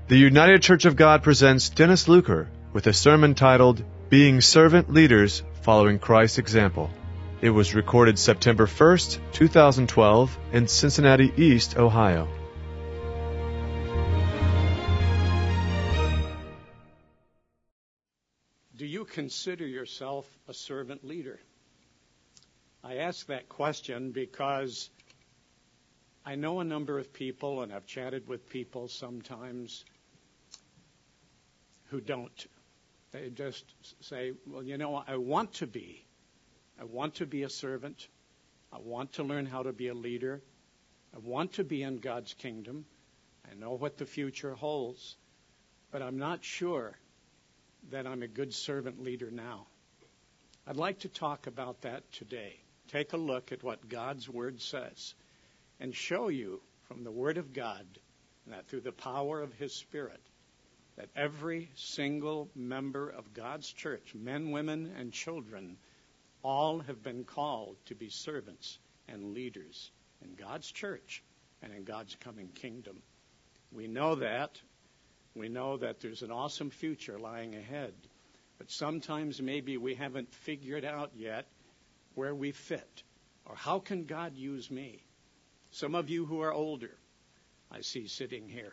The United Church of God presents Dennis Luker with a sermon titled, Being Servant Leaders Following Christ's Example. It was recorded September 1st, 2012 in Cincinnati East, Ohio. Do you consider yourself a servant leader? I ask that question because I know a number of people, and I've chatted with people sometimes who don't. They just say, well, you know, I want to be a servant. I want to learn how to be a leader. I want to be in God's kingdom. I know what the future holds, but I'm not sure that I'm a good servant leader now. I'd like to talk about that today. Take a look at what God's Word says and show you from the Word of God that through the power of His Spirit, that every single member of God's church, men, women, and children, all have been called to be servants and leaders in God's church and in God's coming kingdom. We know that. We know that there's an awesome future lying ahead. But sometimes maybe we haven't figured out yet where we fit, or how can God use me? Some of you who are older, I see sitting here.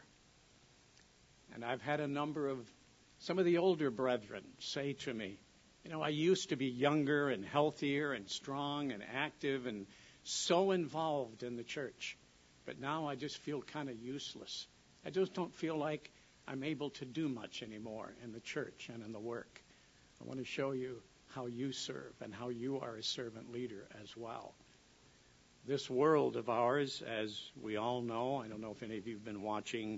And I've had a number of some of the older brethren say to me, you know, I used to be younger and healthier and strong and active and so involved in the church. But now I just feel kind of useless. I just don't feel like I'm able to do much anymore in the church and in the work. I want to show you how you serve and how you are a servant leader as well. This world of ours, as we all know, I don't know if any of you have been watching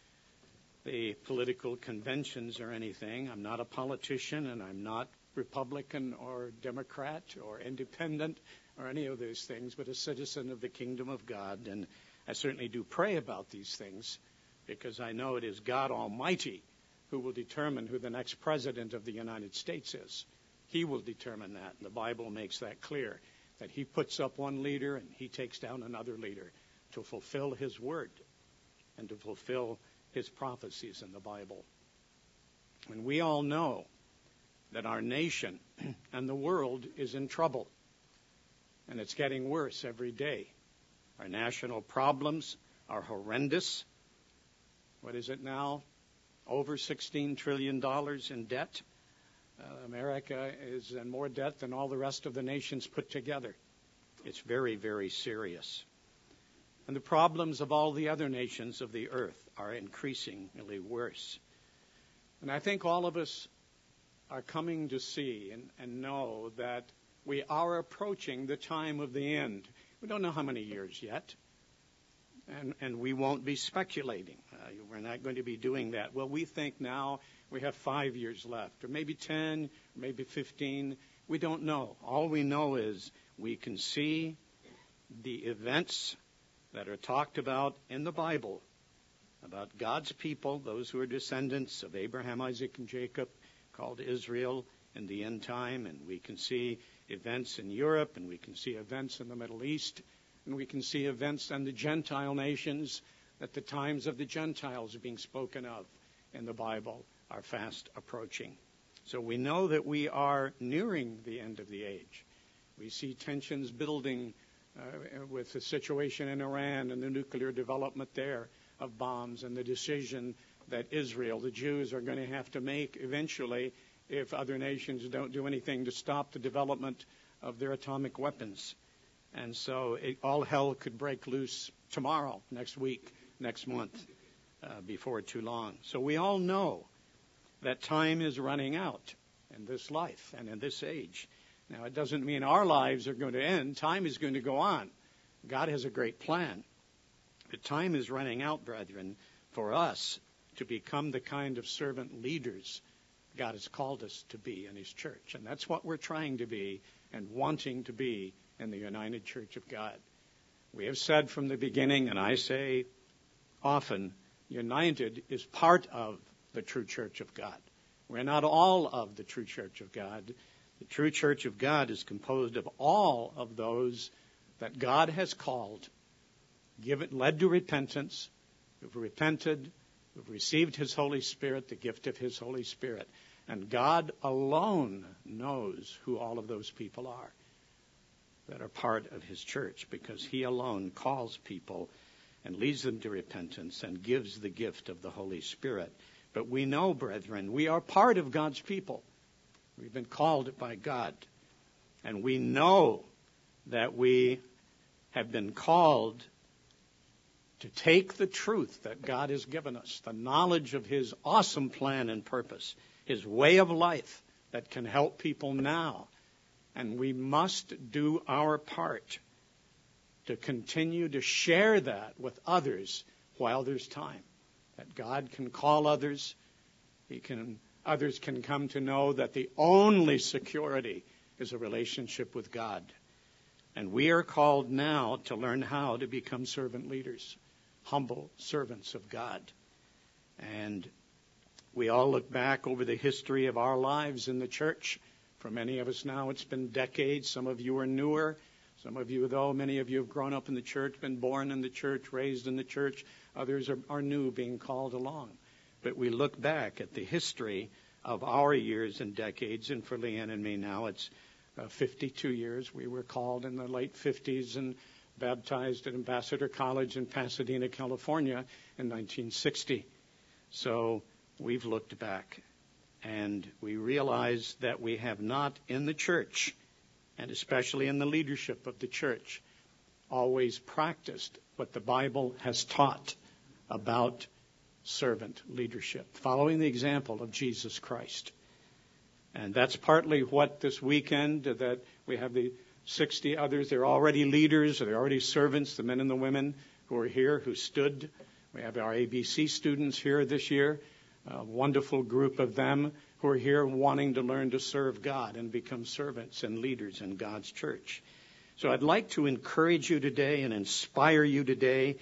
the political conventions or anything. I'm not a politician, and I'm not Republican or Democrat or independent or any of those things, but a citizen of the kingdom of God. And I certainly do pray about these things because I know it is God Almighty who will determine who the next president of the United States is. He will determine that. And the Bible makes that clear, that He puts up one leader and He takes down another leader to fulfill His word and to fulfill His prophecies in the Bible. And we all know that our nation and the world is in trouble, and it's getting worse every day. Our national problems are horrendous. What is it now? Over $16 trillion in debt. America is in more debt than all the rest of the nations put together. It's very, very serious. And the problems of all the other nations of the earth are increasingly worse. And I think all of us are coming to see and know that we are approaching the time of the end. We don't know how many years yet, and we won't be speculating. We're not going to be doing that. Well, we think now we have 5 years left, or maybe 10, or maybe 15. We don't know. All we know is we can see the events that are talked about in the Bible about God's people, those who are descendants of Abraham, Isaac, and Jacob, called Israel in the end time. And we can see events in Europe, and we can see events in the Middle East, and we can see events in the Gentile nations, that the times of the Gentiles being spoken of in the Bible are fast approaching. So we know that we are nearing the end of the age. We see tensions building with the situation in Iran and the nuclear development there of bombs, and the decision that Israel, the Jews, are going to have to make eventually if other nations don't do anything to stop the development of their atomic weapons. And so all hell could break loose tomorrow, next week, next month, before too long. So we all know that time is running out in this life and in this age. Now, it doesn't mean our lives are going to end. Time is going to go on. God has a great plan. But time is running out, brethren, for us to become the kind of servant leaders God has called us to be in His church. And that's what we're trying to be and wanting to be in the United Church of God. We have said from the beginning, and I say often, United is part of the true church of God. We're not all of the true church of God. The true church of God is composed of all of those that God has called, led to repentance, who've repented who've received his Holy Spirit, the gift of his Holy Spirit. And God alone knows who all of those people are that are part of his church, because he alone calls people and leads them to repentance and gives the gift of the Holy Spirit. But we know, brethren, we are part of God's people. We've been called by God. And we know that we have been called to take the truth that God has given us, the knowledge of his awesome plan and purpose, his way of life that can help people now. And we must do our part to continue to share that with others while there's time. That God can call others. Others can come to know that the only security is a relationship with God. And we are called now to learn how to become servant leaders, humble servants of God. And we all look back over the history of our lives in the church. For many of us now, it's been decades. Some of you are newer. Some of you, though, many of you have grown up in the church, been born in the church, raised in the church. Others are new, being called along. But we look back at the history of our years and decades, and for Leanne and me now, it's 52 years. We were called in the late 50s and baptized at Ambassador College in Pasadena, California in 1960. So we've looked back, and we realize that we have not in the church, and especially in the leadership of the church, always practiced what the Bible has taught about servant leadership, following the example of Jesus Christ. And that's partly what this weekend that we have the 60 others. They're already leaders, they're already servants, the men and the women who are here, who stood. We have our ABC students here this year, a wonderful group of them who are here wanting to learn to serve God and become servants and leaders in God's church. So I'd like to encourage you today and inspire you today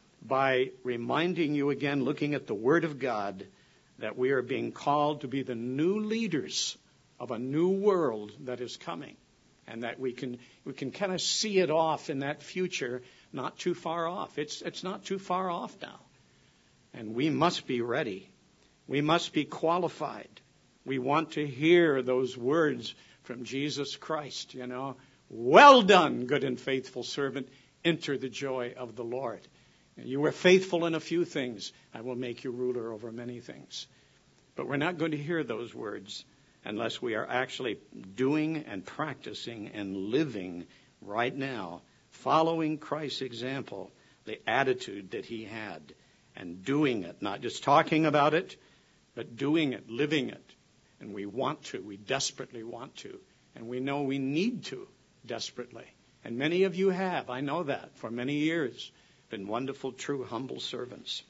by reminding you again, looking at the Word of God, that we are being called to be the new leaders of a new world that is coming, and that we can kind of see it off in that future, not too far off. It's not too far off now. And we must be ready. We must be qualified. We want to hear those words from Jesus Christ, well done, good and faithful servant, enter the joy of the Lord. You were faithful in a few things, I will make you ruler over many things. But we're not going to hear those words unless we are actually doing and practicing and living right now, following Christ's example, the attitude that he had, and doing it, not just talking about it, but doing it, living it. And we desperately want to, and we know we need to desperately. And many of you have, I know that, for many years, been wonderful, true, humble servants.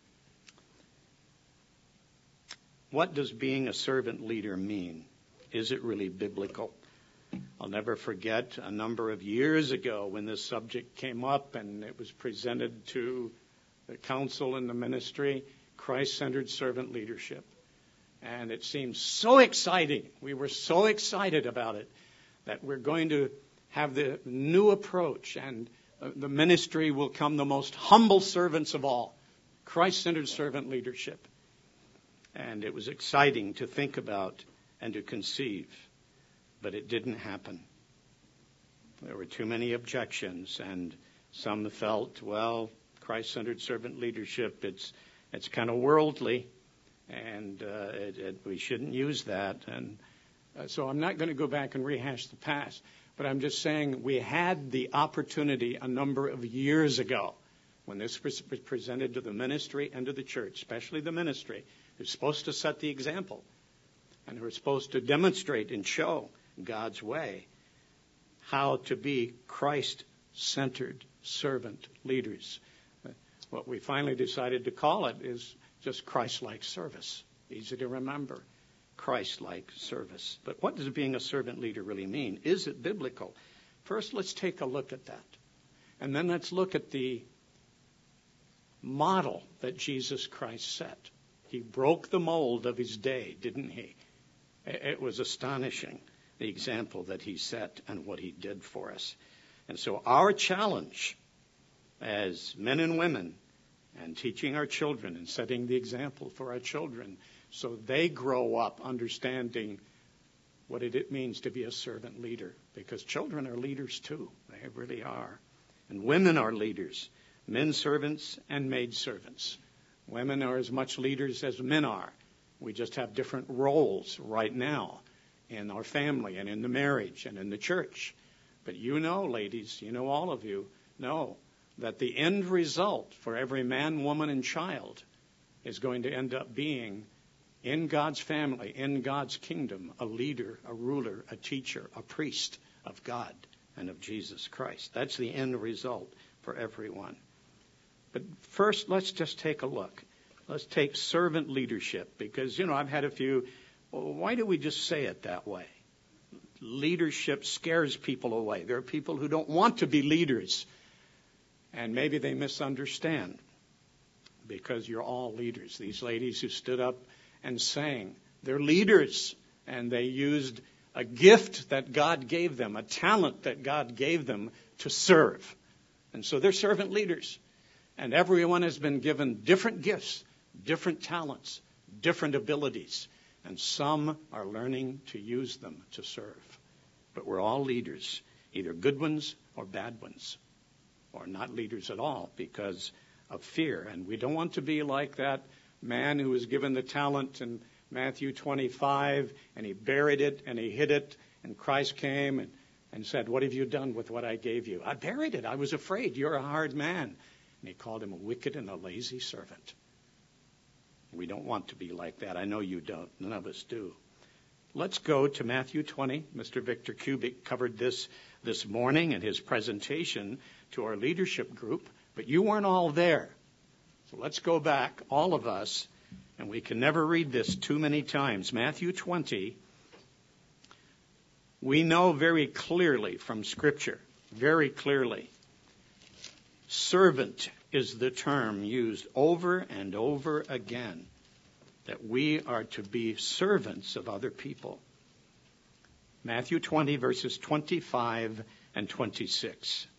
What does being a servant leader mean? Is it really biblical? I'll never forget a number of years ago when this subject came up and it was presented to the council and the ministry, Christ-centered servant leadership. And it seemed so exciting. We were so excited about it that we're going to have the new approach, and the ministry will come the most humble servants of all, Christ-centered servant leadership. And it was exciting to think about and to conceive, but it didn't happen. There were too many objections, and some felt, well, Christ-centered servant leadership, it's kind of worldly, and we shouldn't use that. And so I'm not going to go back and rehash the past, but I'm just saying we had the opportunity a number of years ago when this was presented to the ministry and to the church, especially the ministry, who's supposed to set the example and who are supposed to demonstrate and show God's way how to be Christ-centered servant leaders. What we finally decided to call it is just Christ-like service. Easy to remember. Christ-like service. But what does being a servant leader really mean? Is it biblical? First, let's take a look at that. And then let's look at the model that Jesus Christ set. He broke the mold of his day, didn't he? It was astonishing, the example that he set and what he did for us. And so our challenge as men and women and teaching our children and setting the example for our children so they grow up understanding what it means to be a servant leader. Because children are leaders too. They really are. And women are leaders. Men servants and maid servants. Women are as much leaders as men are. We just have different roles right now in our family and in the marriage and in the church. But you know, ladies, you know, all of you know that the end result for every man, woman, and child is going to end up being in God's family, in God's kingdom, a leader, a ruler, a teacher, a priest of God and of Jesus Christ. That's the end result for everyone. But first, let's just take a look. Let's take servant leadership, because, I've had a few, why do we just say it that way? Leadership scares people away. There are people who don't want to be leaders, and maybe they misunderstand, because you're all leaders. These ladies who stood up and sang, they're leaders, and they used a gift that God gave them, a talent that God gave them to serve. And so they're servant leaders. And everyone has been given different gifts, different talents, different abilities. And some are learning to use them to serve. But we're all leaders, either good ones or bad ones, or not leaders at all because of fear. And we don't want to be like that man who was given the talent in Matthew 25, and he buried it and he hid it, and Christ came and said, "What have you done with what I gave you?" "I buried it. I was afraid. You're a hard man." And he called him a wicked and a lazy servant. We don't want to be like that. I know you don't. None of us do. Let's go to Matthew 20. Mr. Victor Kubik covered this morning in his presentation to our leadership group, but you weren't all there. So let's go back, all of us, and we can never read this too many times. Matthew 20, we know very clearly from Scripture, very clearly, servant is the term used over and over again, that we are to be servants of other people. Matthew 20, verses 25 and 26.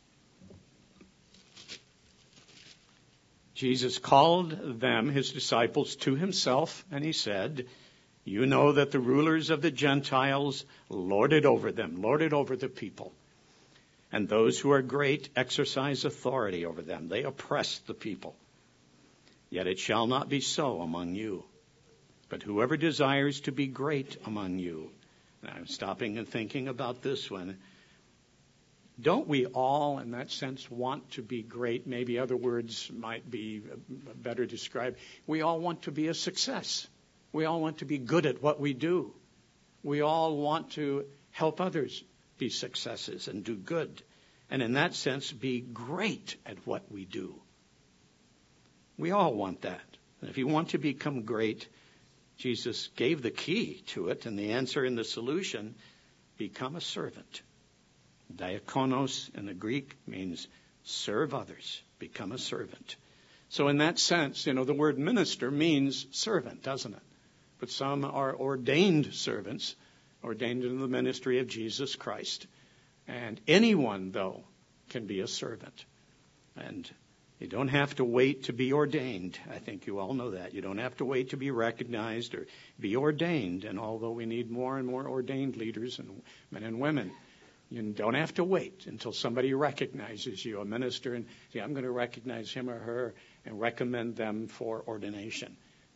Jesus called them, his disciples, to himself, and he said, "You know that the rulers of the Gentiles lord it over them," lord it over the people. "And those who are great exercise authority over them. They oppress the people. Yet it shall not be so among you. But whoever desires to be great among you," and I'm stopping and thinking about this one. Don't we all, in that sense, want to be great? Maybe other words might be better described. We all want to be a success. We all want to be good at what we do. We all want to help others be successes and do good. And in that sense, be great at what we do. We all want that. And if you want to become great, Jesus gave the key to it, and the answer and the solution: become a servant. Diakonos in the Greek means serve others, become a servant. So in that sense, the word minister means servant, doesn't it? But some are ordained servants, ordained in the ministry of Jesus Christ. And anyone, though, can be a servant. And you don't have to wait to be ordained. I think you all know that. You don't have to wait to be recognized or be ordained. And although we need more and more ordained leaders and men and women, you don't have to wait until somebody recognizes you, a minister, and say, "I'm going to recognize him or her and recommend them for ordination."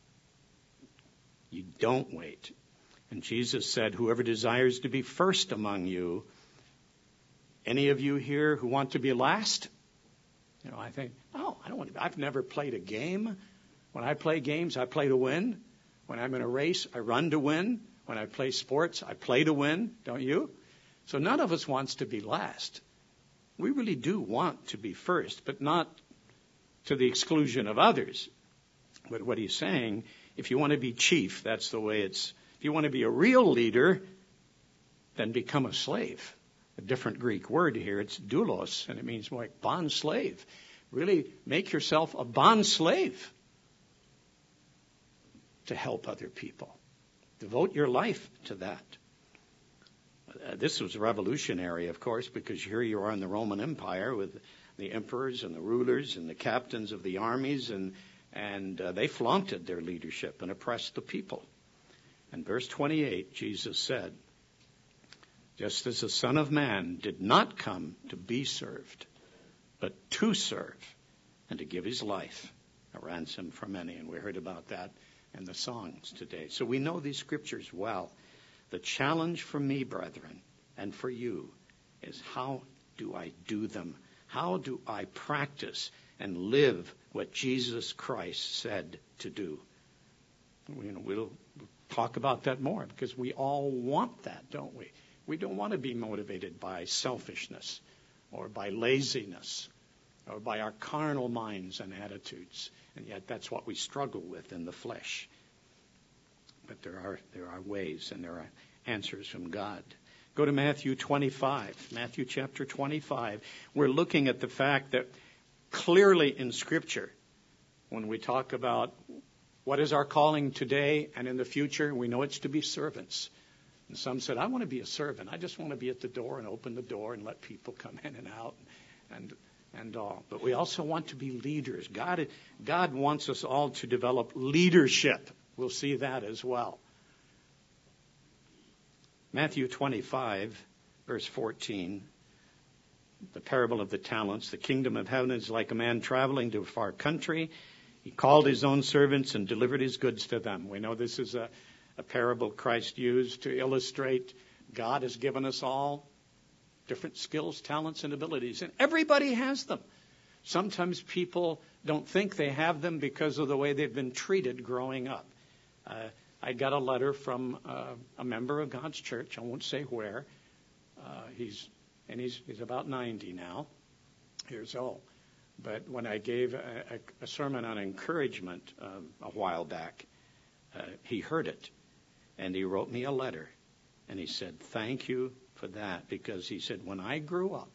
You don't wait. And Jesus said, "Whoever desires to be first among you," any of you here who want to be last? I think, "Oh, I don't want to. I've never played a game. When I play games, I play to win. When I'm in a race, I run to win. When I play sports, I play to win." Don't you? So none of us wants to be last. We really do want to be first, but not to the exclusion of others. But what he's saying, if you want to be chief, that's the way it's. If you want to be a real leader, then become a slave. A different Greek word here, it's doulos, and it means more like bond slave. Really make yourself a bond slave to help other people. Devote your life to that. This was revolutionary, of course, because here you are in the Roman Empire with the emperors and the rulers and the captains of the armies, and they flaunted their leadership and oppressed the people. And verse 28, Jesus said, just as the Son of Man did not come to be served, but to serve and to give his life a ransom for many. And we heard about that in the songs today. So we know these scriptures well. The challenge for me, brethren, and for you is, how do I do them? How do I practice and live what Jesus Christ said to do? We'll talk about that more, because we all want that, don't we? We don't want to be motivated by selfishness or by laziness or by our carnal minds and attitudes. And yet that's what we struggle with in the flesh. But there are ways, and there are answers from God. Go to Matthew 25. Matthew chapter 25. We're looking at the fact that clearly in Scripture, when we talk about what is our calling today and in the future, we know it's to be servants. And some said, I want to be a servant. I just want to be at the door and open the door and let people come in and out and all. But we also want to be leaders. God wants us all to develop leadership. We'll see that as well. Matthew 25, verse 14, the parable of the talents. The kingdom of heaven is like a man traveling to a far country. He called his own servants and delivered his goods to them. We know this is a parable Christ used to illustrate God has given us all different skills, talents, and abilities. And everybody has them. Sometimes people don't think they have them because of the way they've been treated growing up. I got a letter from a member of God's church. I won't say where. He's about 90 now, years old. But when I gave a sermon on encouragement a while back, he heard it, and he wrote me a letter, and he said, thank you for that, because he said, when I grew up,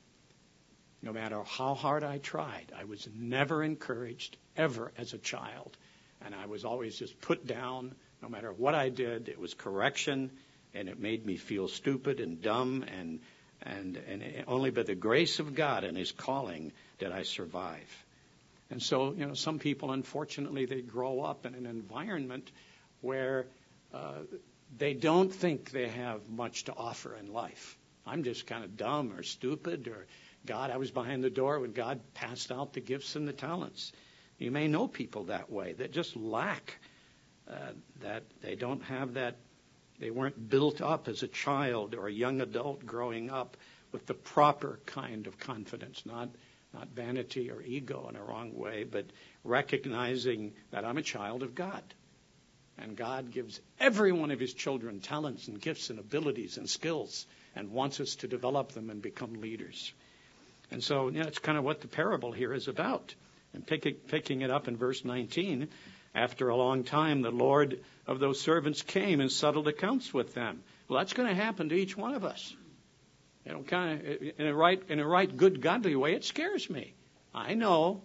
no matter how hard I tried, I was never encouraged, ever, as a child, and I was always just put down. No matter what I did, it was correction, and it made me feel stupid and dumb, and only by the grace of God and his calling did I survive. And so, some people, unfortunately, they grow up in an environment where they don't think they have much to offer in life. I'm just kind of dumb or stupid, or God, I was behind the door when God passed out the gifts and the talents. You may know people that way that just lack that. They don't have that. They weren't built up as a child or a young adult growing up with the proper kind of confidence, not vanity or ego in a wrong way, but recognizing that I'm a child of God. And God gives every one of his children talents and gifts and abilities and skills and wants us to develop them and become leaders. And so, it's kind of what the parable here is about. And picking it up in verse 19, after a long time, the Lord of those servants came and settled accounts with them. Well, that's going to happen to each one of us. Kind of in a right, good, godly way. It scares me. I know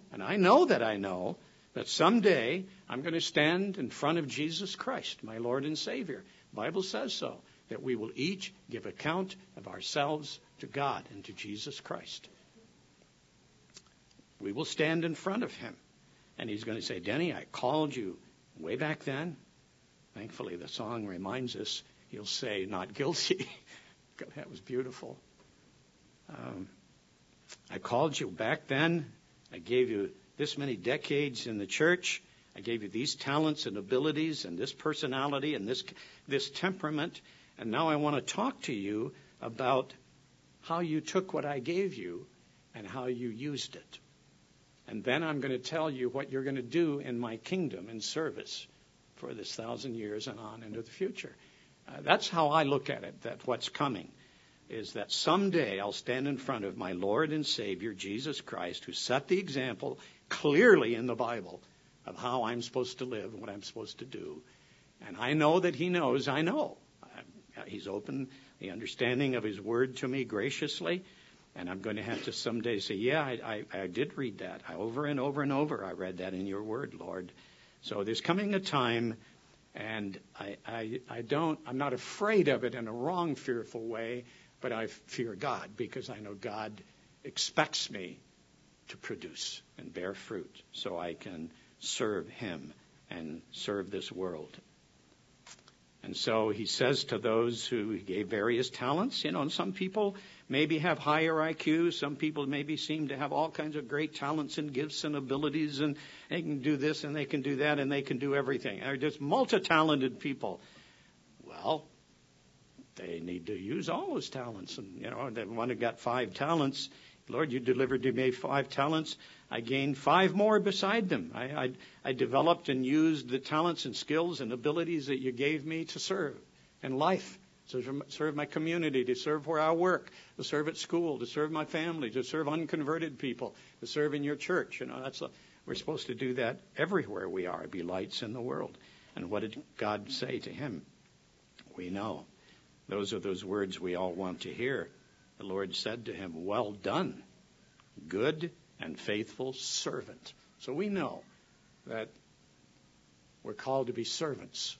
that someday I'm going to stand in front of Jesus Christ, my Lord and Savior. The Bible says so, that we will each give account of ourselves to God and to Jesus Christ. We will stand in front of him, and he's going to say, Denny, I called you way back then. Thankfully, the song reminds us, he'll say, not guilty. That was beautiful. I called you back then. I gave you this many decades in the church. I gave you these talents and abilities and this personality and this temperament. And now I want to talk to you about how you took what I gave you and how you used it. And then I'm going to tell you what you're going to do in my kingdom in service for this 1,000 years and on into the future. That's how I look at it, that what's coming is that someday I'll stand in front of my Lord and Savior, Jesus Christ, who set the example clearly in the Bible of how I'm supposed to live and what I'm supposed to do. And I know that he knows I know. He's opened the understanding of his word to me graciously. And I'm going to have to someday say, yeah, I did read that. Over and over and over I read that in your word, Lord. So there's coming a time, and I'm not afraid of it in a wrong, fearful way, but I fear God because I know God expects me to produce and bear fruit so I can serve him and serve this world. And so he says to those who he gave various talents, and some people maybe have higher IQs, some people maybe seem to have all kinds of great talents and gifts and abilities, and they can do this and they can do that and they can do everything. They're just multi-talented people. Well, they need to use all those talents. And, the one who got 5 talents, Lord, you delivered to me 5 talents. I gained 5 more beside them. I developed and used the talents and skills and abilities that you gave me to serve in life, to serve my community, to serve where I work, to serve at school, to serve my family, to serve unconverted people, to serve in your church. We're supposed to do that everywhere we are, be lights in the world. And what did God say to him? We know. Those are those words we all want to hear. The Lord said to him, well done, good and faithful servant. So we know that we're called to be servants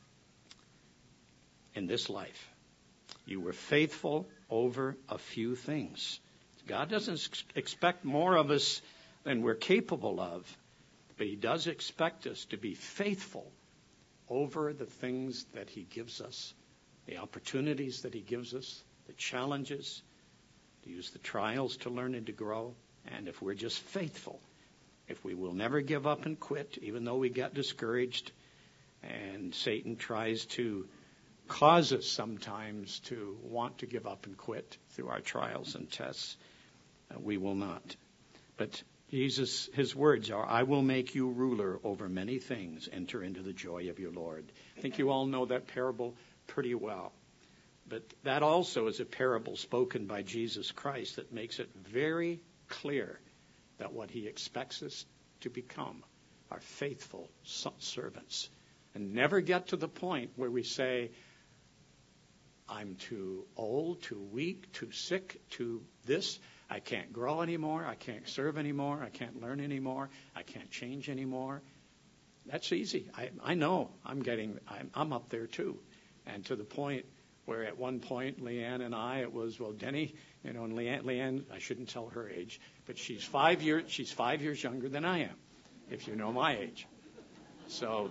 in this life. You were faithful over a few things. God doesn't expect more of us than we're capable of, but he does expect us to be faithful over the things that he gives us, the opportunities that he gives us, the challenges, to use the trials to learn and to grow. And if we're just faithful, if we will never give up and quit, even though we get discouraged, and Satan tries to cause us sometimes to want to give up and quit through our trials and tests, we will not. But Jesus, his words are, I will make you ruler over many things. Enter into the joy of your Lord. I think you all know that parable pretty well. But that also is a parable spoken by Jesus Christ that makes it very clear that what he expects us to become are faithful servants. And never get to the point where we say, I'm too old, too weak, too sick, too this. I can't grow anymore. I can't serve anymore. I can't learn anymore. I can't change anymore. That's easy. I know I'm up there too. And to the point where at one point, Leanne and I, it was, well, Denny, and Leanne, I shouldn't tell her age, but she's 5 years younger than I am, if you know my age. So,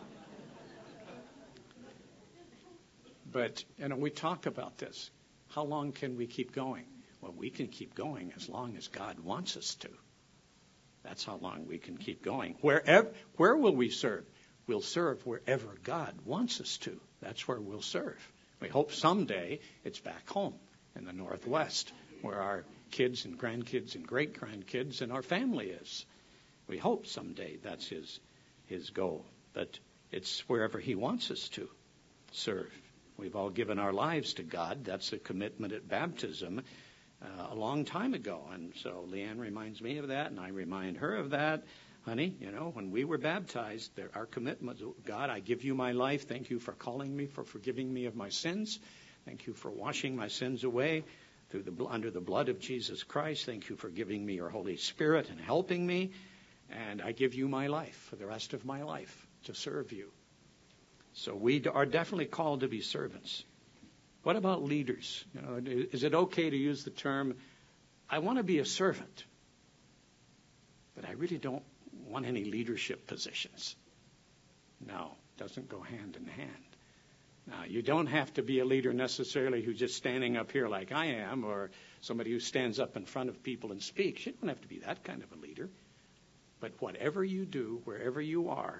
but, we talk about this. How long can we keep going? Well, we can keep going as long as God wants us to. That's how long we can keep going. Where will we serve? We'll serve wherever God wants us to. That's where we'll serve. We hope someday it's back home in the Northwest, where our kids and grandkids and great-grandkids and our family is. We hope someday that's his goal. But it's wherever he wants us to serve. We've all given our lives to God. That's a commitment at baptism a long time ago. And so Leanne reminds me of that, and I remind her of that. Honey, when we were baptized, our commitment, God, I give you my life. Thank you for calling me, for forgiving me of my sins. Thank you for washing my sins away under the blood of Jesus Christ. Thank you for giving me your Holy Spirit and helping me. And I give you my life for the rest of my life to serve you. So we are definitely called to be servants. What about leaders? Is it okay to use the term, I want to be a servant, but I really don't want any leadership positions? No, it doesn't go hand in hand. Now, you don't have to be a leader necessarily who's just standing up here like I am, or somebody who stands up in front of people and speaks. You don't have to be that kind of a leader. But whatever you do, wherever you are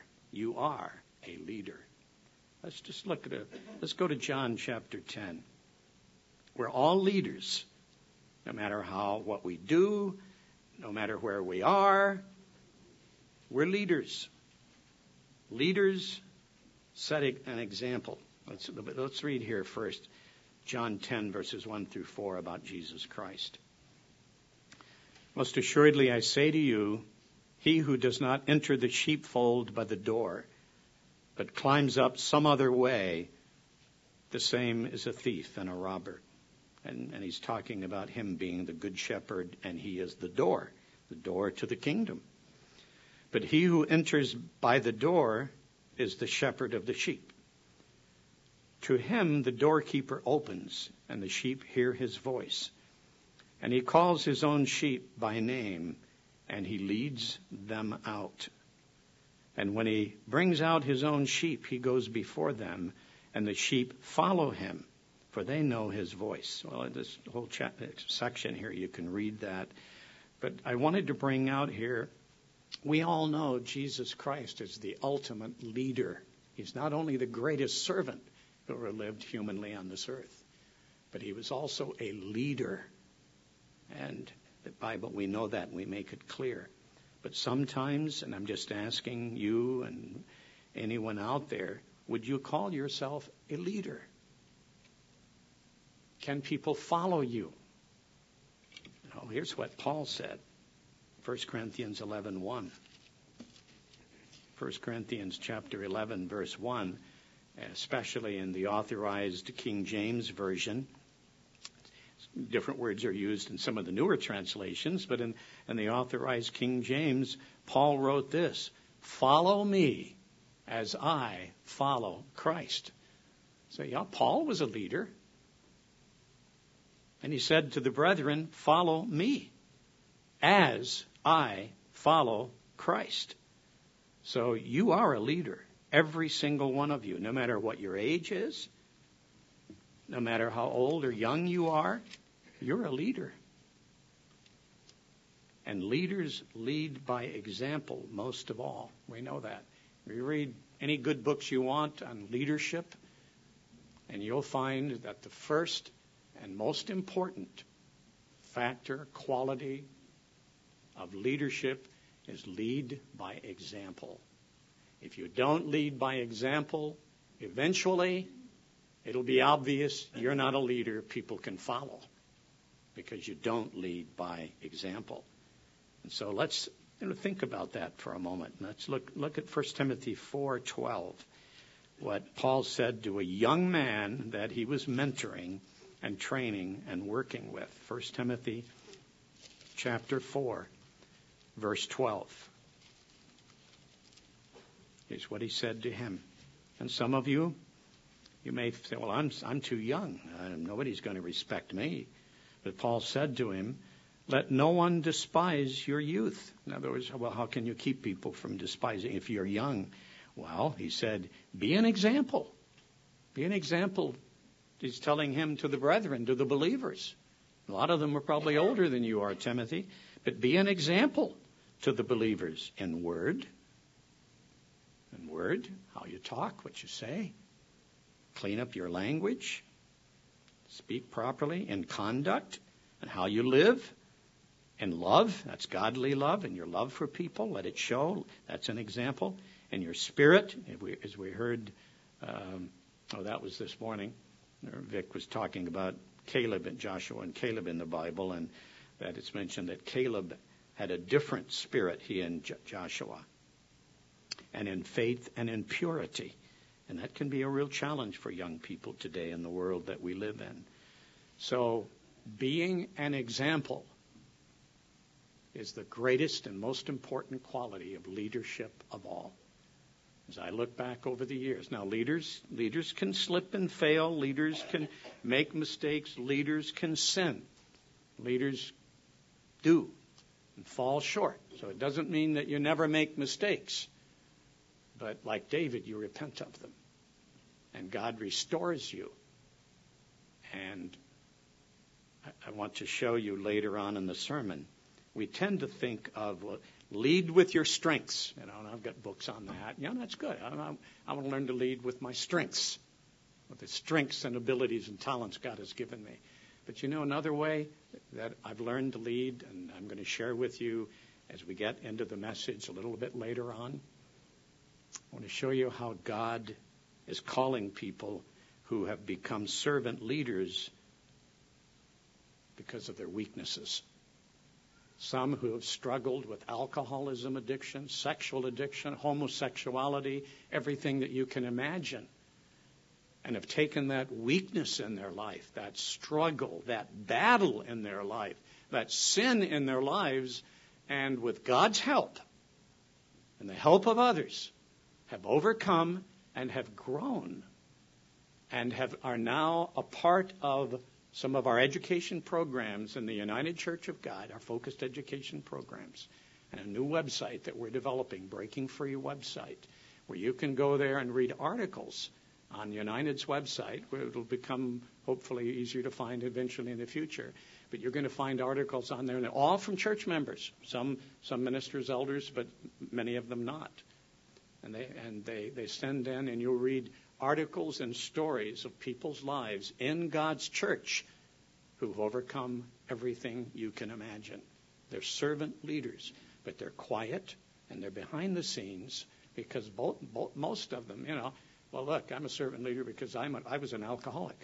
a leader. Let's just look at let's go to John chapter 10. We're all leaders, no matter what we do, no matter where we are. We're leaders. Leaders set an example. Let's read here first, John 10, verses 1 through 4 about Jesus Christ. Most assuredly I say to you, he who does not enter the sheepfold by the door, but climbs up some other way, the same is a thief and a robber. And he's talking about him being the good shepherd, and he is the door to the kingdom. But he who enters by the door is the shepherd of the sheep. To him the doorkeeper opens, and the sheep hear his voice. And he calls his own sheep by name and he leads them out. And when he brings out his own sheep, he goes before them, and the sheep follow him, for they know his voice. Well, in this whole section here, you can read that. But I wanted to bring out here, we all know Jesus Christ is the ultimate leader. He's not only the greatest servant who ever lived humanly on this earth, but he was also a leader. And the Bible, we know that, and we make it clear. But sometimes, and I'm just asking you and anyone out there, would you call yourself a leader? Can people follow you? Oh, here's what Paul said, 1 Corinthians 11:1. 1 Corinthians chapter 11, verse 1, especially in the authorized King James Version. Different words are used in some of the newer translations, but in the authorized King James, Paul wrote this: "Follow me as I follow Christ." So, yeah, Paul was a leader. And he said to the brethren, "Follow me as I follow Christ." So you are a leader, every single one of you, no matter what your age is, no matter how old or young you are, you're a leader. And leaders lead by example most of all. We know that. You read any good books you want on leadership, and you'll find that the first and most important factor, quality of leadership is lead by example. If you don't lead by example, eventually it'll be obvious you're not a leader people can follow, because you don't lead by example. And so let's think about that for a moment. Let's look at 1 Timothy 4:12, what Paul said to a young man that he was mentoring and training and working with. 1 Timothy chapter 4, verse 12. Here's what he said to him. And some of you may say, well, I'm too young. Nobody's going to respect me. But Paul said to him, "Let no one despise your youth." In other words, well, how can you keep people from despising if you're young? Well, he said, be an example. Be an example. He's telling him to the brethren, to the believers. A lot of them are probably older than you are, Timothy. But be an example to the believers in word. In word, how you talk, what you say. Clean up your language. Speak properly. In conduct and how you live. In love, that's godly love, and your love for people, let it show. That's an example. In your spirit, as we heard, that was this morning. Vic was talking about Caleb and Joshua and Caleb in the Bible, and that it's mentioned that Caleb had a different spirit, he and Joshua, and in faith and in purity. And that can be a real challenge for young people today in the world that we live in. So being an example is the greatest and most important quality of leadership of all. As I look back over the years, now leaders can slip and fail, leaders can make mistakes, leaders can sin. Leaders do and fall short. So it doesn't mean that you never make mistakes. But like David, you repent of them. And God restores you. And I want to show you later on in the sermon, we tend to think of lead with your strengths. And I've got books on that. Yeah, that's good. I want to learn to lead with my strengths, with the strengths and abilities and talents God has given me. But another way that I've learned to lead, and I'm going to share with you as we get into the message a little bit later on, I want to show you how God is calling people who have become servant leaders because of their weaknesses. Some who have struggled with alcoholism addiction, sexual addiction, homosexuality, everything that you can imagine, and have taken that weakness in their life, that struggle, that battle in their life, that sin in their lives, and with God's help and the help of others, have overcome and have grown and are now a part of some of our education programs in the United Church of God, our focused education programs. and a new website that we're developing, Breaking Free website, where you can go there and read articles on United's website, where it'll become hopefully easier to find eventually in the future. But you're going to find articles on there, and they're all from church members, some ministers, elders, but many of them not. And they send in, and you'll read articles and stories of people's lives in God's church who've overcome everything you can imagine. They're servant leaders, but they're quiet and they're behind the scenes because most of them, well, look, I'm a servant leader because I was an alcoholic.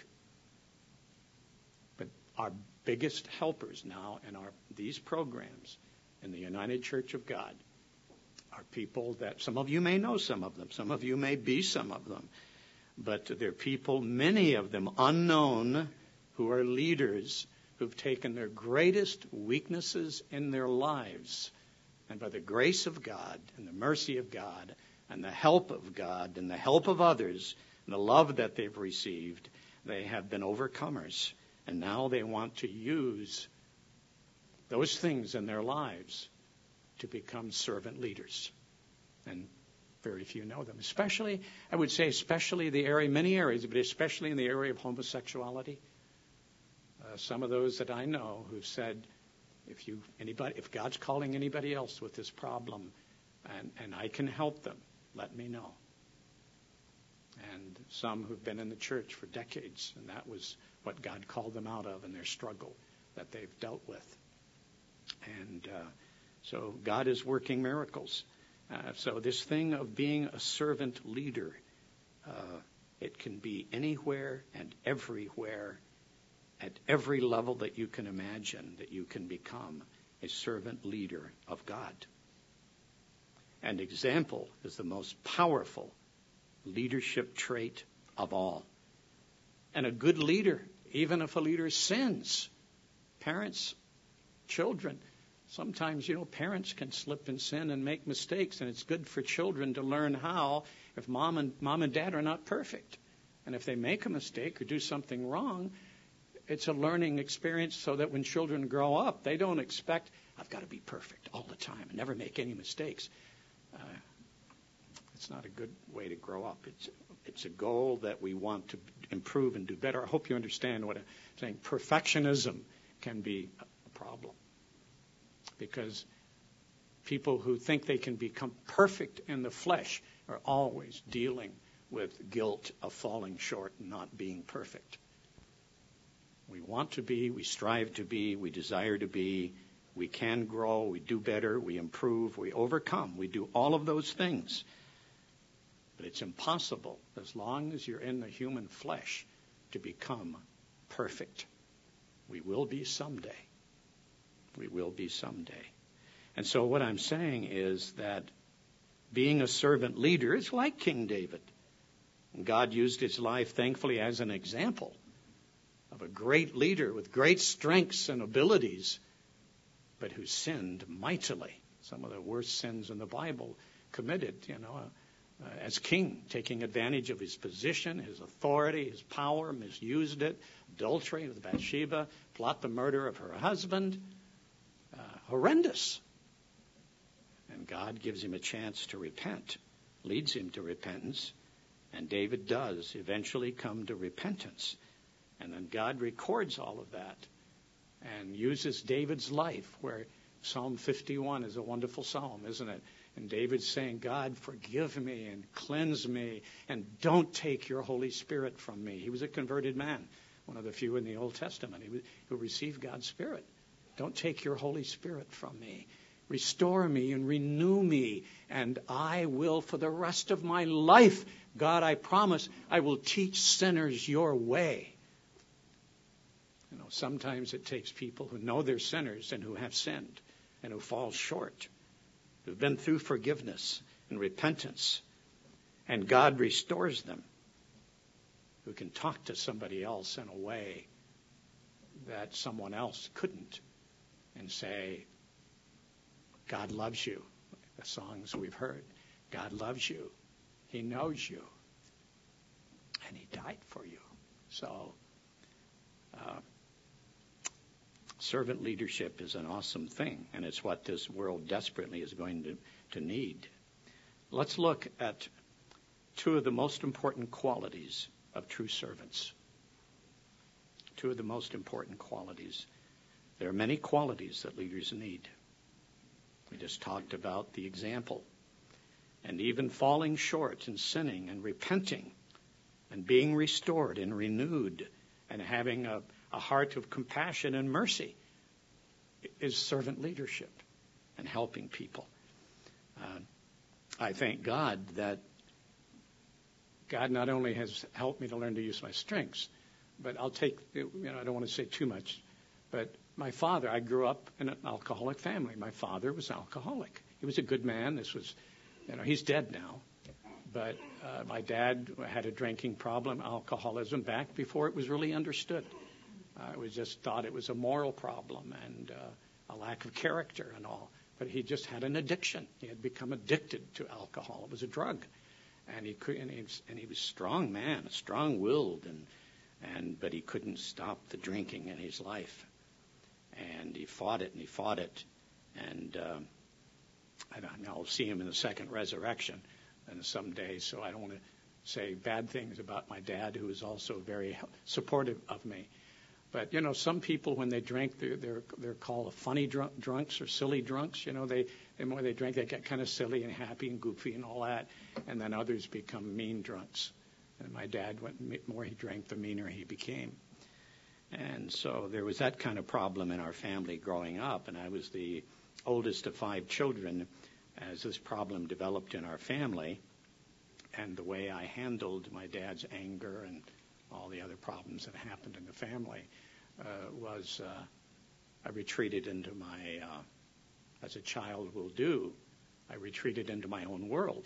But our biggest helpers now in these programs in the United Church of God are people that some of you may know some of them. Some of you may be some of them. But they're people, many of them unknown, who are leaders who've taken their greatest weaknesses in their lives, and by the grace of God and the mercy of God and the help of God and the help of others and the love that they've received, they have been overcomers. And now they want to use those things in their lives to become servant leaders. And very few know them. Especially, I would say, the area, many areas, but especially in the area of homosexuality. Some of those that I know who've said, if God's calling anybody else with this problem, and I can help them, let me know. And some who've been in the church for decades, and that was what God called them out of in their struggle that they've dealt with. And so God is working miracles. So this thing of being a servant leader, it can be anywhere and everywhere, at every level that you can imagine, that you can become a servant leader of God. And example is the most powerful leadership trait of all. And a good leader, even if a leader sins, parents, children, sometimes, parents can slip and sin and make mistakes, and it's good for children to learn how, if mom and dad are not perfect. And if they make a mistake or do something wrong, it's a learning experience so that when children grow up, they don't expect, I've got to be perfect all the time and never make any mistakes. It's not a good way to grow up. It's a goal that we want to improve and do better. I hope you understand what I'm saying. Perfectionism can be a problem because people who think they can become perfect in the flesh are always dealing with guilt of falling short and not being perfect. We want to be, we strive to be, we desire to be, we can grow, we do better, we improve, we overcome, we do all of those things. But it's impossible, as long as you're in the human flesh, to become perfect. We will be someday. We will be someday. And so what I'm saying is that being a servant leader is like King David. God used his life, thankfully, as an example of a great leader with great strengths and abilities, but who sinned mightily. Some of the worst sins in the Bible committed, as king, taking advantage of his position, his authority, his power, misused it, adultery with Bathsheba, plot the murder of her husband. Horrendous. And God gives him a chance to repent, leads him to repentance, and David does eventually come to repentance. And then God records all of that and uses David's life, where Psalm 51 is a wonderful psalm, isn't it? And David's saying, God, forgive me and cleanse me, and don't take your Holy Spirit from me. He was a converted man, one of the few in the Old Testament who received God's Spirit. Don't take your Holy Spirit from me. Restore me and renew me, and I will, for the rest of my life, God, I promise, I will teach sinners your way. Sometimes it takes people who know they're sinners and who have sinned and who fall short, who've been through forgiveness and repentance, and God restores them, who can talk to somebody else in a way that someone else couldn't, and say, God loves you. The songs we've heard, God loves you. He knows you. And he died for you. Servant leadership is an awesome thing, and it's what this world desperately is going to need. Let's look at two of the most important qualities of true servants. Two of the most important qualities. There are many qualities that leaders need. We just talked about the example. And even falling short and sinning and repenting and being restored and renewed and having a heart of compassion and mercy is servant leadership and helping people. I thank God that God not only has helped me to learn to use my strengths, but I don't want to say too much, but my father, I grew up in an alcoholic family. My father was alcoholic. He was a good man. He's dead now. But my dad had a drinking problem, alcoholism, back before it was really understood. It was just thought it was a moral problem and a lack of character and all. But he just had an addiction. He had become addicted to alcohol. It was a drug. And he was a strong man, strong-willed, but he couldn't stop the drinking in his life. And he fought it. And I'll see him in the second resurrection and someday, so I don't want to say bad things about my dad, who was also very supportive of me. But, some people, when they drink, they're called funny drunks or silly drunks. The more they drink, they get kind of silly and happy and goofy and all that. And then others become mean drunks. And my dad, the more he drank, the meaner he became. And so there was that kind of problem in our family growing up. And I was the oldest of 5 children as this problem developed in our family. And the way I handled my dad's anger and all the other problems that happened in the family was I retreated into as a child will do, I retreated into my own world.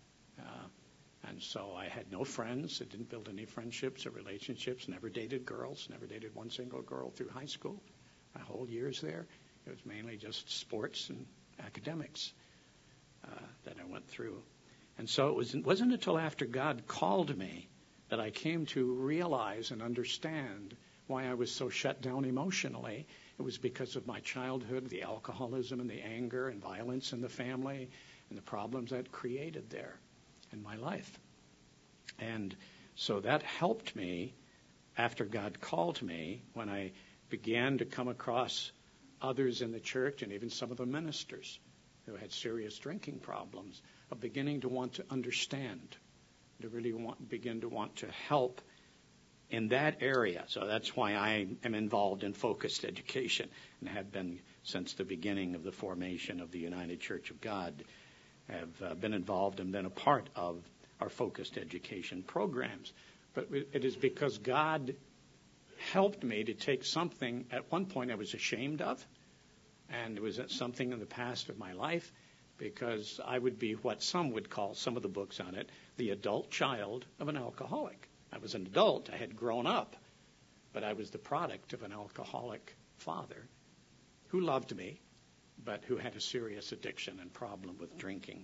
And so I had no friends. I didn't build any friendships or relationships, never dated girls, never dated one single girl through high school. My whole years there, it was mainly just sports and academics that I went through. And so it wasn't until after God called me that I came to realize and understand why I was so shut down emotionally. It was because of my childhood, the alcoholism and the anger and violence in the family and the problems that created there in my life. And so that helped me after God called me when I began to come across others in the church and even some of the ministers who had serious drinking problems of beginning to want to understand, to really begin to want to help in that area. So that's why I am involved in focused education and have been since the beginning of the formation of the United Church of God, have been involved and been a part of our focused education programs. But it is because God helped me to take something at one point I was ashamed of, and it was something in the past of my life, because I would be what some would call, some of the books on it, the adult child of an alcoholic. I was an adult. I had grown up, but I was the product of an alcoholic father who loved me, but who had a serious addiction and problem with drinking.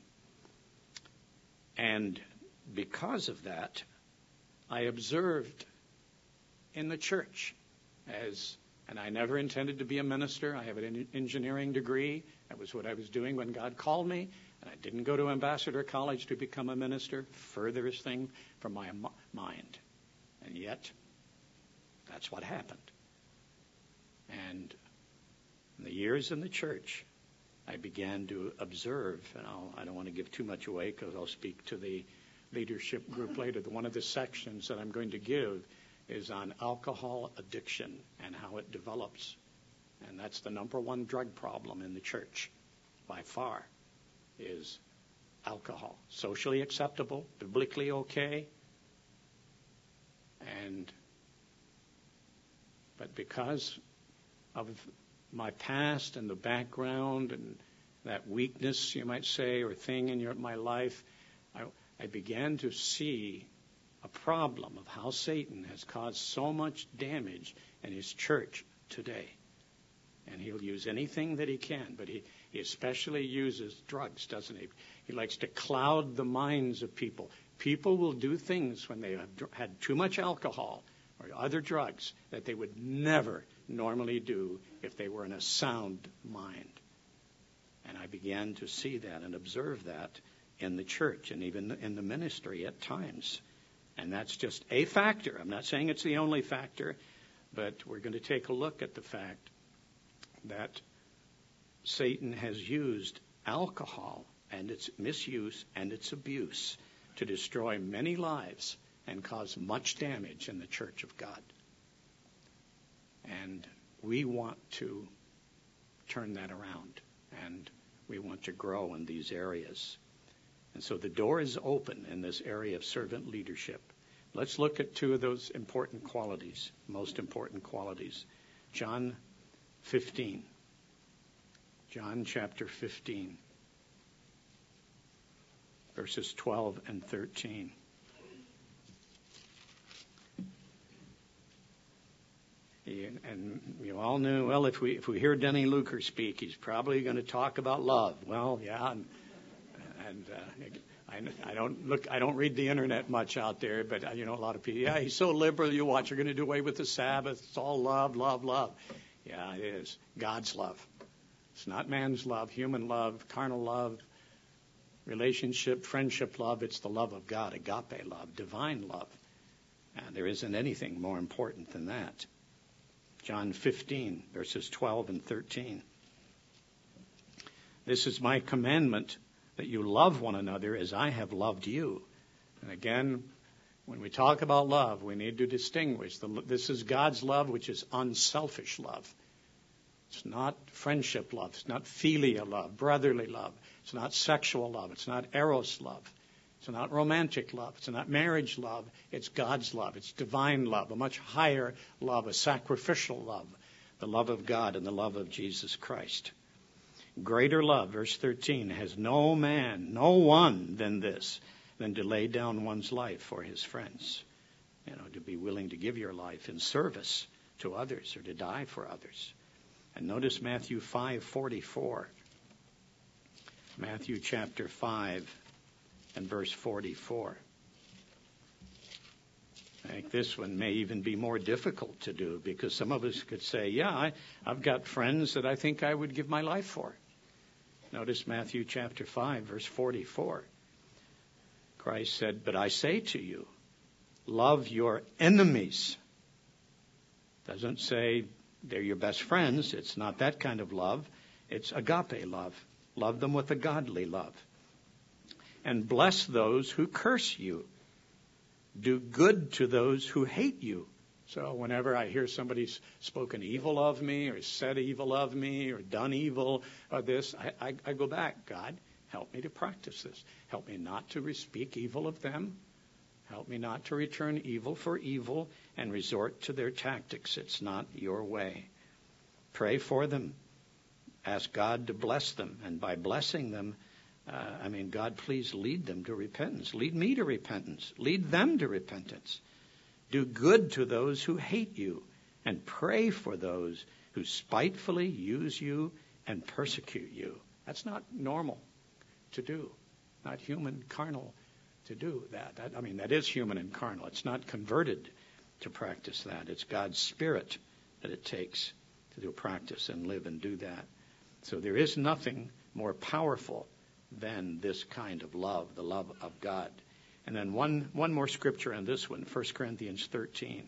And because of that, I observed in the church and I never intended to be a minister. I have an engineering degree. That was what I was doing when God called me. And I didn't go to Ambassador College to become a minister. Furthest thing from my mind. And yet, that's what happened. And in the years in the church, I began to observe, and I don't want to give too much away because I'll speak to the leadership group later. One of the sections that I'm going to give is on alcohol addiction and how it develops. And that's the number one drug problem in the church, by far, is alcohol. Socially acceptable, biblically okay. But because of my past and the background and that weakness, you might say, or thing in my life, I began to see a problem of how Satan has caused so much damage in his church today. And he'll use anything that he can, but he especially uses drugs, doesn't he? He likes to cloud the minds of people. People will do things when they have had too much alcohol or other drugs that they would never normally do if they were in a sound mind. And I began to see that and observe that in the church and even in the ministry at times. And that's just a factor. I'm not saying it's the only factor, but we're going to take a look at the fact that Satan has used alcohol and its misuse and its abuse to destroy many lives and cause much damage in the church of God. And we want to turn that around, and we want to grow in these areas. And so the door is open in this area of servant leadership. Let's look at two of those important qualities, most important qualities. John 15. John chapter 15, verses 12 and 13. And you all knew, well, if we hear Denny Luker speak, he's probably going to talk about love. Well, yeah, I don't read the internet much out there, but a lot of people, yeah, he's so liberal. You watch, you're going to do away with the Sabbath. It's all love, love, love. Yeah, it is God's love. It's not man's love, human love, carnal love, relationship, friendship love. It's the love of God, agape love, divine love. And there isn't anything more important than that. John 15, verses 12 and 13. This is my commandment, that you love one another as I have loved you. And again, when we talk about love, we need to distinguish. This is God's love, which is unselfish love. It's not friendship love. It's not philia love, brotherly love. It's not sexual love. It's not eros love. It's not romantic love. It's not marriage love. It's God's love. It's divine love, a much higher love, a sacrificial love, the love of God and the love of Jesus Christ. Greater love, verse 13, has no one than this, than to lay down one's life for his friends. To be willing to give your life in service to others or to die for others. And notice Matthew 5:44. Matthew chapter 5 and verse 44. I think this one may even be more difficult to do, because some of us could say, yeah, I've got friends that I think I would give my life for. Notice Matthew chapter 5, verse 44. Christ said, but I say to you, love your enemies. Doesn't say they're your best friends. It's not that kind of love. It's agape love. Love them with a godly love. And bless those who curse you. Do good to those who hate you. So whenever I hear somebody's spoken evil of me or said evil of me or done evil or this, I go back. God, help me to practice this. Help me not to speak evil of them. Help me not to return evil for evil and resort to their tactics. It's not your way. Pray for them. Ask God to bless them. And by blessing them, God, please lead them to repentance. Lead me to repentance. Lead them to repentance. Do good to those who hate you, and pray for those who spitefully use you and persecute you. That's not normal to do, not human, carnal to do that. That is human and carnal. It's not converted to practice that. It's God's Spirit that it takes to do practice and live and do that. So there is nothing more powerful than this kind of love, the love of God. And then one more scripture on this one, 1 Corinthians 13.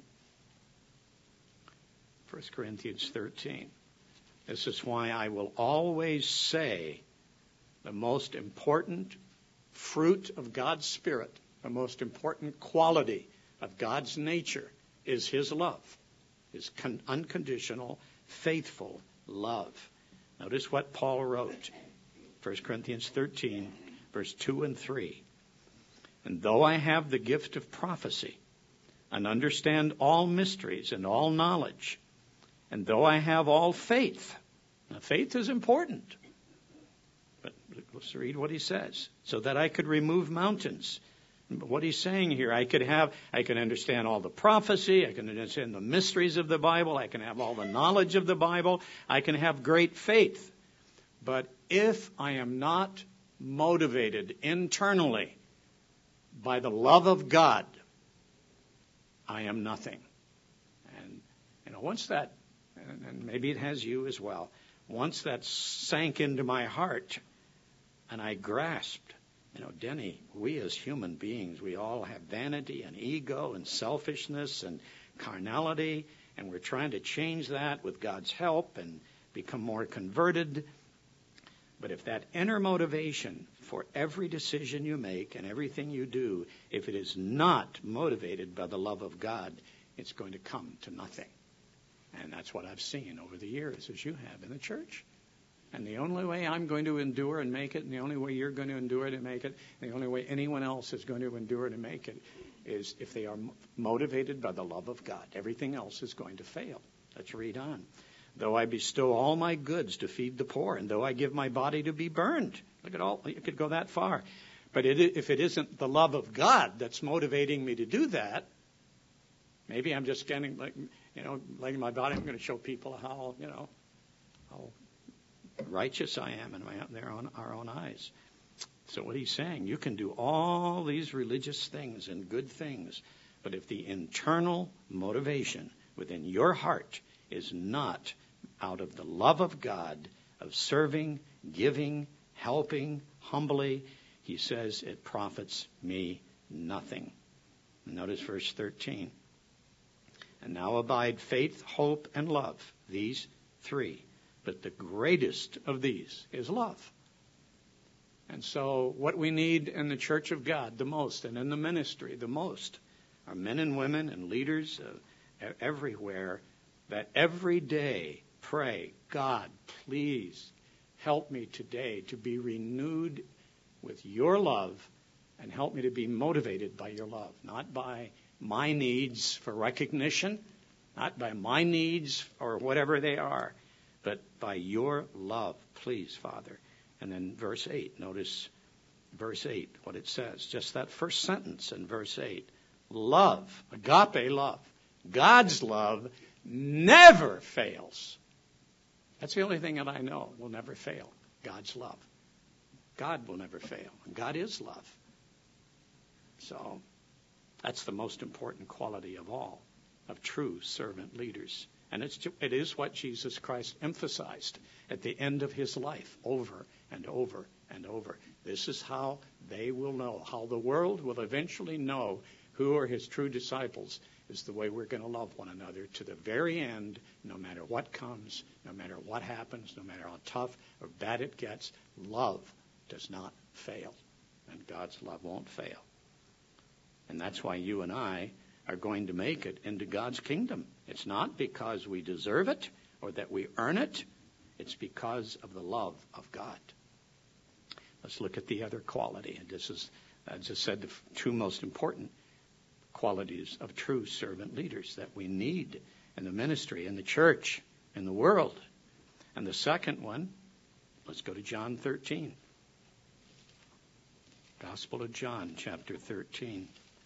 1 Corinthians 13. This is why I will always say the most important fruit of God's Spirit, the most important quality of God's nature is His love, His unconditional, faithful love. Notice what Paul wrote, 1 Corinthians 13, verse 2 and 3. And though I have the gift of prophecy and understand all mysteries and all knowledge, and though I have all faith, now faith is important, but let's read what he says, so that I could remove mountains. What he's saying here, I can understand all the prophecy, I can understand the mysteries of the Bible, I can have all the knowledge of the Bible, I can have great faith. But if I am not motivated internally by the love of God, I am nothing. And once that, and maybe it has you as well, once that sank into my heart and I grasped, Denny, we as human beings, we all have vanity and ego and selfishness and carnality, and we're trying to change that with God's help and become more converted. But if that inner motivation for every decision you make and everything you do, if it is not motivated by the love of God, it's going to come to nothing. And that's what I've seen over the years, as you have in the church. And the only way I'm going to endure and make it, and the only way you're going to endure and make it, and the only way anyone else is going to endure and make it, is if they are motivated by the love of God. Everything else is going to fail. Let's read on. Though I bestow all my goods to feed the poor, and though I give my body to be burned. Look at all, you could go that far. But if it isn't the love of God that's motivating me to do that, maybe I'm just standing laying my body. I'm going to show people how righteous I am in our own eyes. So what he's saying, you can do all these religious things and good things, but if the internal motivation within your heart is not out of the love of God, of serving, giving, helping, humbly, he says it profits me nothing. Notice verse 13. And now abide faith, hope, and love, these three. But the greatest of these is love. And so what we need in the church of God the most, and in the ministry the most, are men and women and leaders everywhere that every day pray, God, please help me today to be renewed with your love, and help me to be motivated by your love, not by my needs for recognition, not by my needs or whatever they are, but by your love, please, Father. And then verse 8, notice verse 8, what it says, just that first sentence in verse 8. Love, agape love, God's love never fails. That's the only thing that I know will never fail, God's love. God will never fail, and God is love. So that's the most important quality of all, of true servant leaders. And it is what Jesus Christ emphasized at the end of his life over and over and over. This is how they will know, how the world will eventually know who are his true disciples, is the way we're going to love one another to the very end, no matter what comes, no matter what happens, no matter how tough or bad it gets. Love does not fail, and God's love won't fail. And that's why you and I are going to make it into God's kingdom. It's not because we deserve it or that we earn it. It's because of the love of God. Let's look at the other quality. And this is, as I said, the two most important qualities of true servant leaders that we need in the ministry, in the church, in the world. And the second one, let's go to John 13. Gospel of John, chapter 13.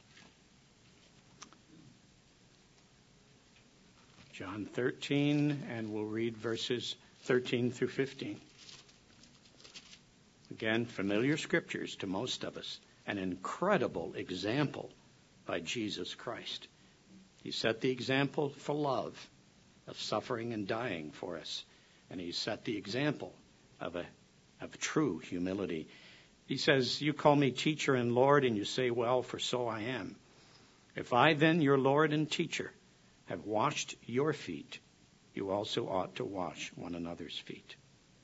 John 13, and we'll read verses 13 through 15. Again, familiar scriptures to most of us. An incredible example by Jesus Christ. He set the example for love, of suffering and dying for us. And he set the example of true humility. He says, you call me teacher and Lord, and you say, well, for so I am. If I then, your Lord and teacher, have washed your feet, you also ought to wash one another's feet.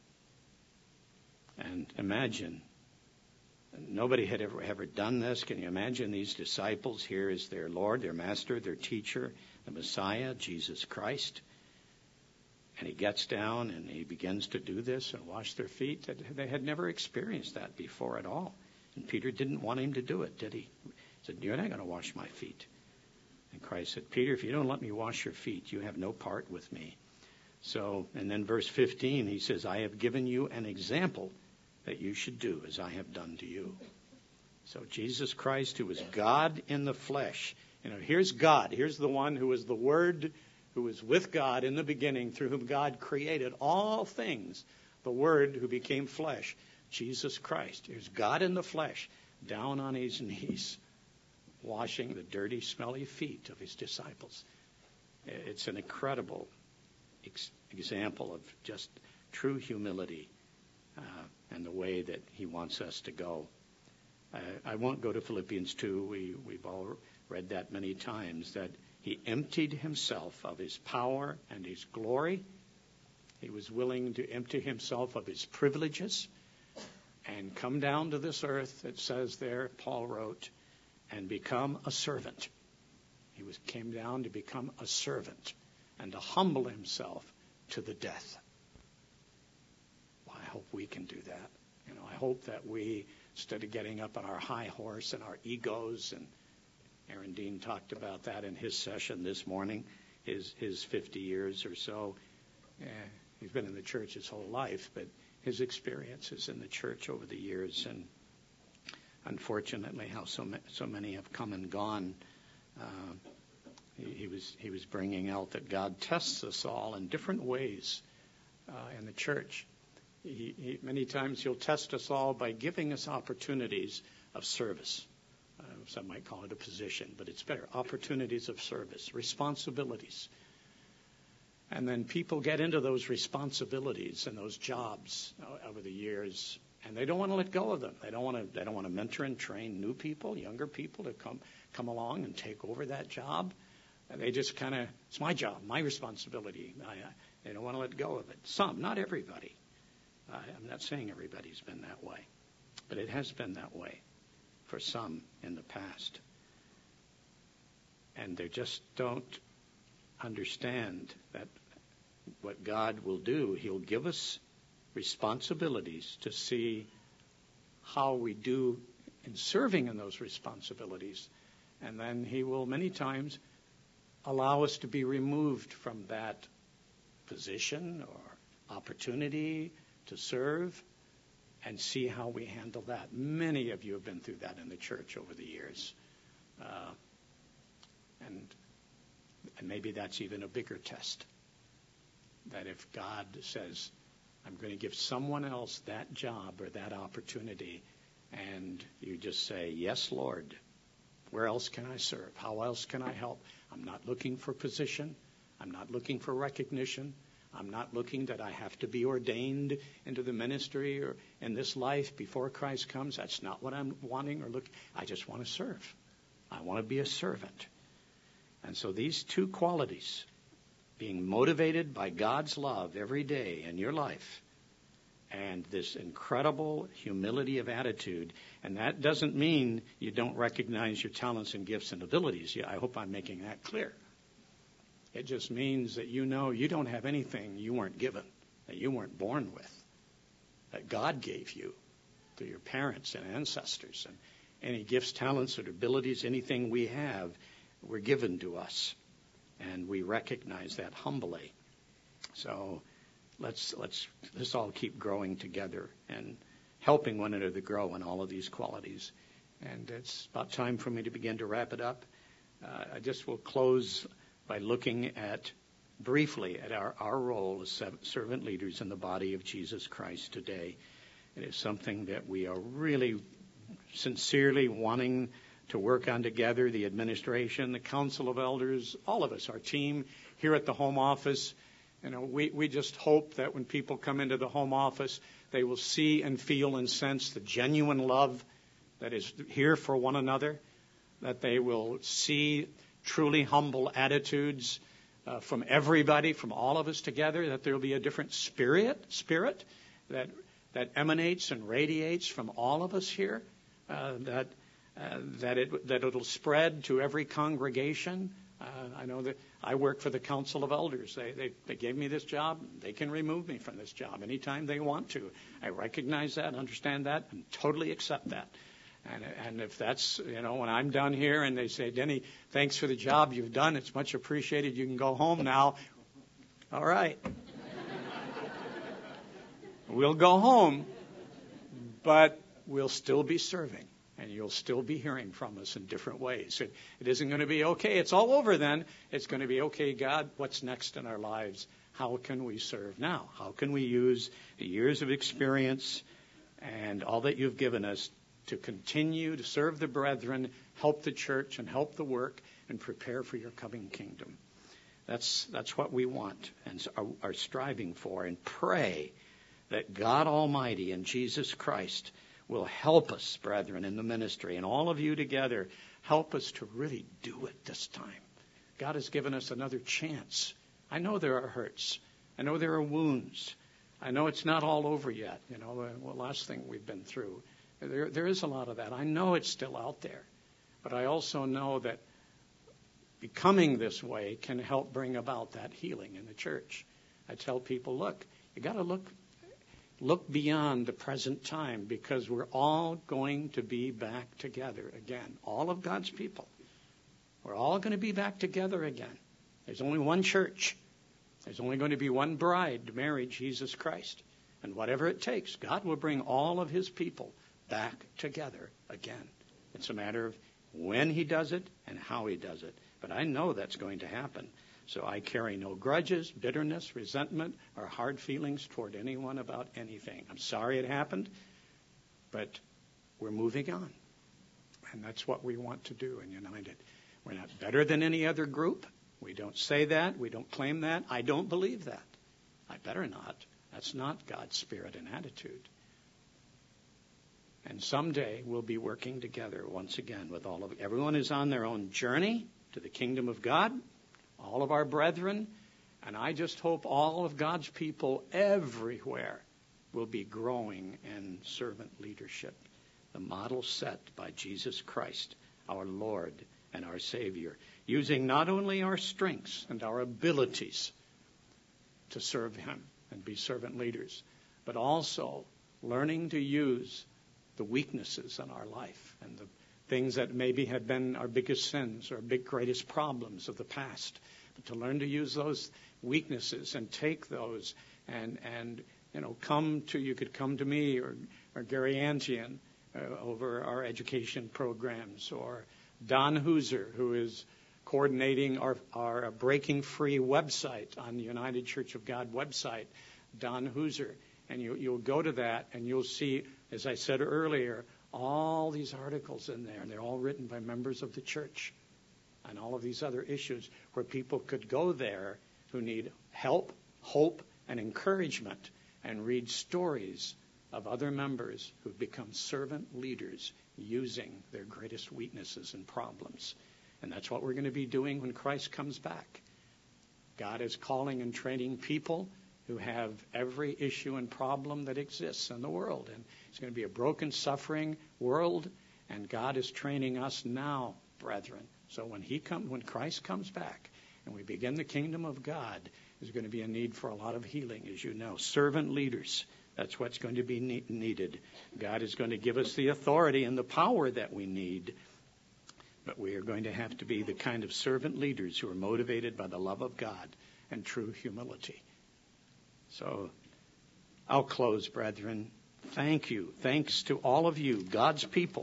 And imagine, nobody had ever done this. Can you imagine these disciples here as their Lord, their Master, their teacher, the Messiah, Jesus Christ? And he gets down and he begins to do this and wash their feet. They had never experienced that before at all. And Peter didn't want him to do it, did he? He said, you're not going to wash my feet. And Christ said, Peter, if you don't let me wash your feet, you have no part with me. So, and then verse 15, he says, I have given you an example that you should do as I have done to you. So Jesus Christ, who is God in the flesh, here's God. Here's the one who is the Word, who was with God in the beginning, through whom God created all things. The Word who became flesh, Jesus Christ. Here's God in the flesh, down on his knees, washing the dirty, smelly feet of his disciples. It's an incredible example of just true humility and the way that he wants us to go. I won't go to Philippians 2. We've all read that many times, that he emptied himself of his power and his glory. He was willing to empty himself of his privileges and come down to this earth, it says there, Paul wrote, and become a servant. He came down to become a servant and to humble himself to the death. Well, I hope we can do that. I hope that we, instead of getting up on our high horse and our egos, and Aaron Dean talked about that in his session this morning, his 50 years or so. He's been in the church his whole life, but his experiences in the church over the years, and unfortunately how so many have come and gone. He was bringing out that God tests us all in different ways in the church. Many times he'll test us all by giving us opportunities of service. Some might call it a position, but it's better. Opportunities of service, responsibilities. And then people get into those responsibilities and those jobs over the years, and they don't want to let go of them. They don't want to mentor and train new people, younger people to come along and take over that job. And they just kind of, it's my job, my responsibility. They don't want to let go of it. Some, not everybody. I'm not saying everybody's been that way, but it has been that way for some in the past. And they just don't understand that what God will do, he'll give us responsibilities to see how we do in serving in those responsibilities. And then he will many times allow us to be removed from that position or opportunity to serve and see how we handle that. Many of you have been through that in the church over the years. And maybe that's even a bigger test. That if God says, I'm going to give someone else that job or that opportunity, and you just say, yes, Lord, where else can I serve? How else can I help? I'm not looking for position. I'm not looking for recognition. I'm not looking that I have to be ordained into the ministry or in this life before Christ comes. That's not what I'm wanting or looking. I just want to serve. I want to be a servant. And so these two qualities, being motivated by God's love every day in your life, and this incredible humility of attitude, and that doesn't mean you don't recognize your talents and gifts and abilities. I hope I'm making that clear. It just means that you know you don't have anything you weren't given, that you weren't born with, that God gave you through your parents and ancestors. And any gifts, talents, or abilities, anything we have, were given to us. And we recognize that humbly. So let's all keep growing together and helping one another to grow in all of these qualities. And it's about time for me to begin to wrap it up. I just will close by looking briefly at our role as servant leaders in the body of Jesus Christ today. It is something that we are really sincerely wanting to work on together, the administration, the council of elders, all of us, our team here at the home office. We just hope that when people come into the home office, they will see and feel and sense the genuine love that is here for one another, that they will see truly humble attitudes from everybody, from all of us together, that there will be a different spirit that emanates and radiates from all of us here, that it'll spread to every congregation. I know that I work for the Council of Elders. They gave me this job. They can remove me from this job anytime they want to. I recognize that, understand that, and totally accept that. And if that's, when I'm done here and they say, Denny, thanks for the job you've done. It's much appreciated. You can go home now. All right. We'll go home, but we'll still be serving. And you'll still be hearing from us in different ways. It isn't going to be, okay, it's all over then. It's going to be, okay, God, what's next in our lives? How can we serve now? How can we use the years of experience and all that you've given us to continue to serve the brethren, help the church, and help the work, and prepare for your coming kingdom? That's what we want and are striving for, and pray that God Almighty and Jesus Christ will help us, brethren, in the ministry, and all of you together, help us to really do it this time. God has given us another chance. I know there are hurts. I know there are wounds. I know it's not all over yet. The last thing we've been through. There is a lot of that. I know it's still out there. But I also know that becoming this way can help bring about that healing in the church. I tell people, look, you got to look beyond the present time, because we're all going to be back together again. All of God's people. We're all going to be back together again. There's only one church. There's only going to be one bride to marry Jesus Christ. And whatever it takes, God will bring all of his people back together again. It's a matter of when he does it and how he does it. But I know that's going to happen. So I carry no grudges, bitterness, resentment, or hard feelings toward anyone about anything. I'm sorry it happened, but we're moving on. And that's what we want to do in United. We're not better than any other group. We don't say that. We don't claim that. I don't believe that. I better not. That's not God's spirit and attitude. And someday we'll be working together once again with all of everyone is on their own journey to the kingdom of God, all of our brethren, and I just hope all of God's people everywhere will be growing in servant leadership, the model set by Jesus Christ, our Lord and our Savior, using not only our strengths and our abilities to serve him and be servant leaders, but also learning to use the weaknesses in our life and the things that maybe have been our biggest sins or greatest problems of the past, but to learn to use those weaknesses and take those and you could come to me or Gary Antian over our education programs, or Don Hooser, who is coordinating our Breaking Free website on the United Church of God website, Don Hooser. And you'll go to that and you'll see, as I said earlier, all these articles in there. And they're all written by members of the church on all of these other issues where people could go there who need help, hope, and encouragement, and read stories of other members who've become servant leaders using their greatest weaknesses and problems. And that's what we're going to be doing when Christ comes back. God is calling and training people who have every issue and problem that exists in the world. And it's going to be a broken, suffering world, and God is training us now, brethren. So when Christ comes back and we begin the kingdom of God, there's going to be a need for a lot of healing, as you know. Servant leaders, that's what's going to be needed. God is going to give us the authority and the power that we need, but we are going to have to be the kind of servant leaders who are motivated by the love of God and true humility. So I'll close, brethren. Thank you. Thanks to all of you, God's people.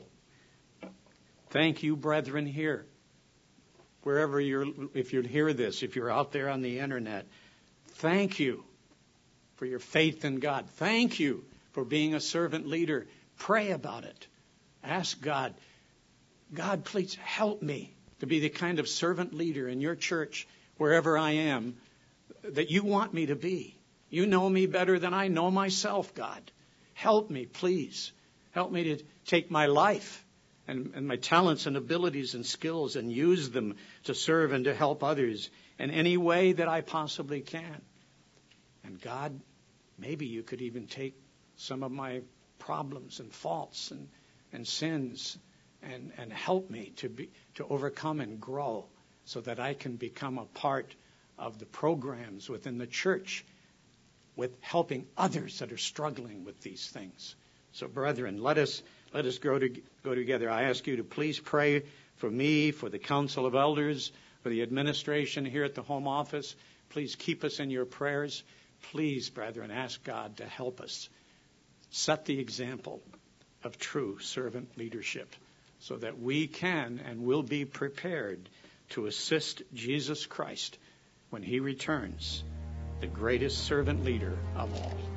Thank you, brethren, here. Wherever if you hear this, if you're out there on the internet, thank you for your faith in God. Thank you for being a servant leader. Pray about it. Ask God, God, please help me to be the kind of servant leader in your church, wherever I am, that you want me to be. You know me better than I know myself, God. Help me, please. Help me to take my life and my talents and abilities and skills and use them to serve and to help others in any way that I possibly can. And God, maybe you could even take some of my problems and faults and sins and help me to overcome and grow so that I can become a part of the programs within the church with helping others that are struggling with these things. So, brethren, let us go together. I ask you to please pray for me, for the Council of Elders, for the administration here at the Home Office. Please keep us in your prayers. Please, brethren, ask God to help us set the example of true servant leadership so that we can and will be prepared to assist Jesus Christ when he returns, the greatest servant leader of all.